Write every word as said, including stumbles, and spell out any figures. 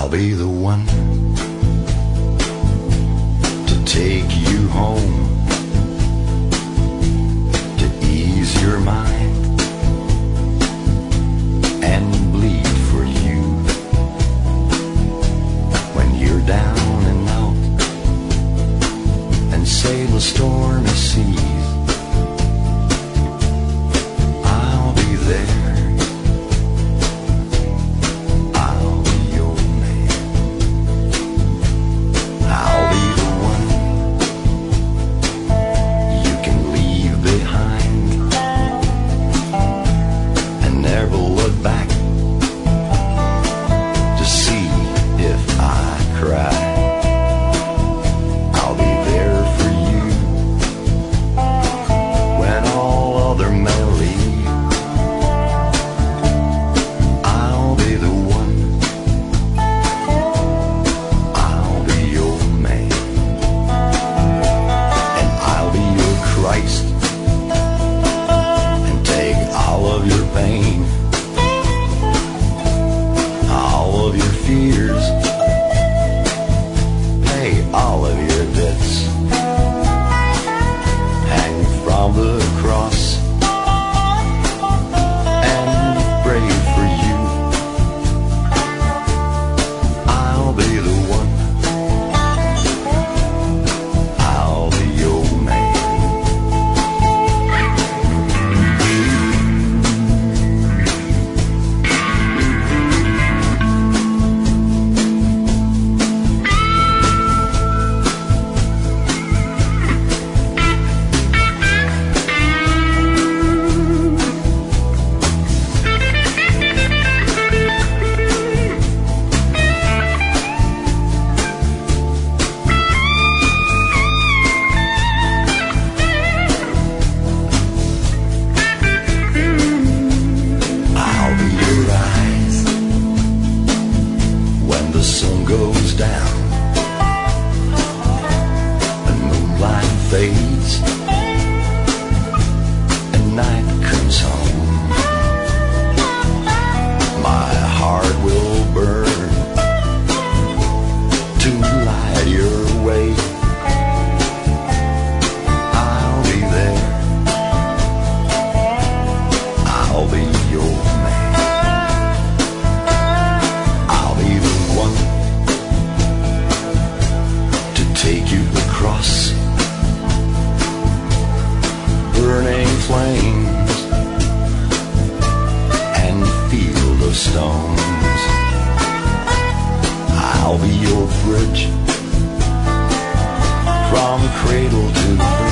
I'll be the one to take you home, to ease your mind and bleed for you when you're down and out and sail a stormy seas. I'll be there. Fades and night comes home. My heart will burn to light your way. I'll be there. I'll be your man. I'll be the one to take you across burning flames and field of stones. I'll be your bridge from cradle to